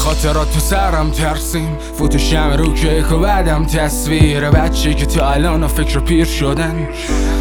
خاطرات تو سرم ترسیم، فوت شمع رو کیک و بعدم تصویر بچه که تا الان فکر پیر شدن.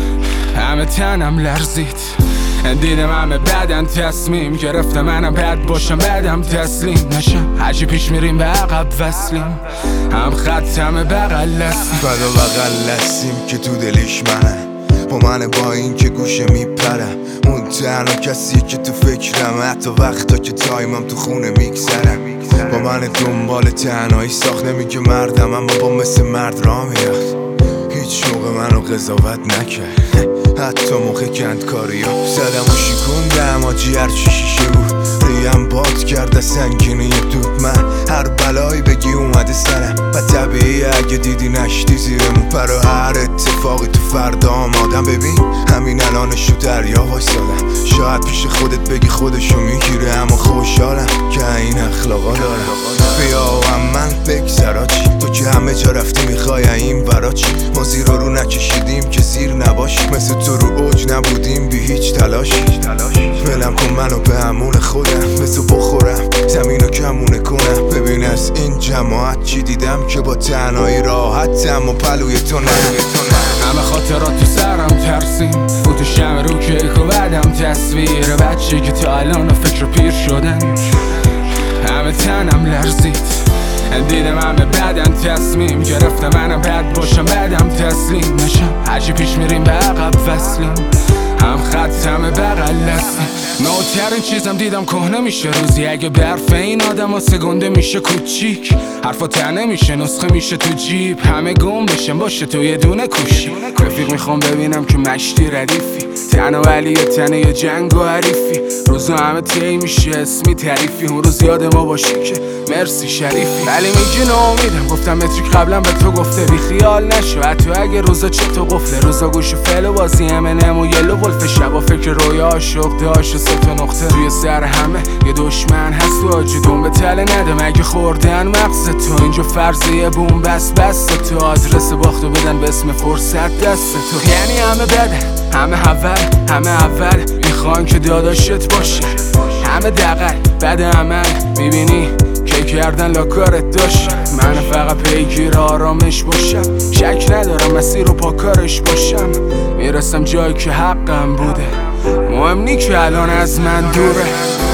همه تنم لرزید، دیدم همه بدن، تصمیم گرفتم منم بد باشم بعدم تسلیم نشم. هرچی پیش میریم به عقب وصلیم، هم خط همه بغل هستیم، فدا بغل هستیم که تو دلش منه، با من با این که گوشه میپره. اون تنها کسیه که تو فکرم، حتی وقتا که تایمم تو خونه میگذرم. با من دنبال تنهایی ساخت، نمیگه مردم اما با مثل مرد را میاد. هیچ موقع منو قضاوت نکرد، حتی موقع کندکاری ها زدم و شکوندم آجی هرچی شیشه بود. ریم باد کرده سنگینی دود، من هر بلایی بگی اومده سرم و طبیعیه اگه دیدی نشتی زیرمون. برا هر اتفاقی تو فردا آمادم، ببین همین الانشو دریا وایسادم. شاید پیش خودت بگی خودشو میگیره، اما خوشحالم که این اخلاقا دارم. بیا و من بگذر آجی، تو که همه جا رفتی میخوای این برا چی؟ ما زیر رو نکشیدیم که زیر نباشی، مثل تو رو اوج نبودیم بی هیچ تلاشی. ولم کن منو به امون خودم، مثل بخورم زمینو کمونه کنم. ببین از این جماعت چی دیدم که با تنهایی راحتم و پلوی تو نه. همه خاطرات تو سرم ترسیم، فوت شمع رو کیک و بعدم تصویر بچه که تا الان فکر پیر شدن. همه تنم لرزید، دیدم همه بدن، تصمیم گرفتم منم بد باشم بعدم تسلیم نشم. هرچی پیش میریم به عقب وصلیم، هم خط همه بغل هستیم. نوترین چیزم دیدم کهنه میشه روزی، اگه برف این آدم ها سگنده میشه کوچیک. حرفا تنه میشه نسخه میشه تو جیب، همه گم بشن باشه تو یه دونه کوشی. رفیق میخوام ببینم که مشتی ردیفی، تنه ولی یه تنه یه جنگ و حریفی. روزو همه تی میشه اسمی تعریفی، اون روز یاد ما باشی که مرسی شریفی. ولی میگی ناامیدم، گفتم متریک قبلا به تو گفته بی خیال نشو، حتی اگه روزا چطور قفله. روزا گوش فعل و بازی امنم و یلو ولف، شبا فکر رویا عاشق داشت و 3 نقطه توی سر همه. یه دشمن هست و آجی دون به تله نده، مگه خوردن مغز تو اینجا فرضیه بوم بس تو. آدرس باختو بدن به اسم فرصت دست تو. یعنی همه بدن، همه اول میخوان که داداشت باشه، همه دقل بد عمل میبینی که کردن لاکارت داشت. من فقط پیگیر آرامش باشم، شک ندارم مسیر رو پاکارش باشم. میرسم جایی که حقم بوده، مهم نی که الان از من دوره.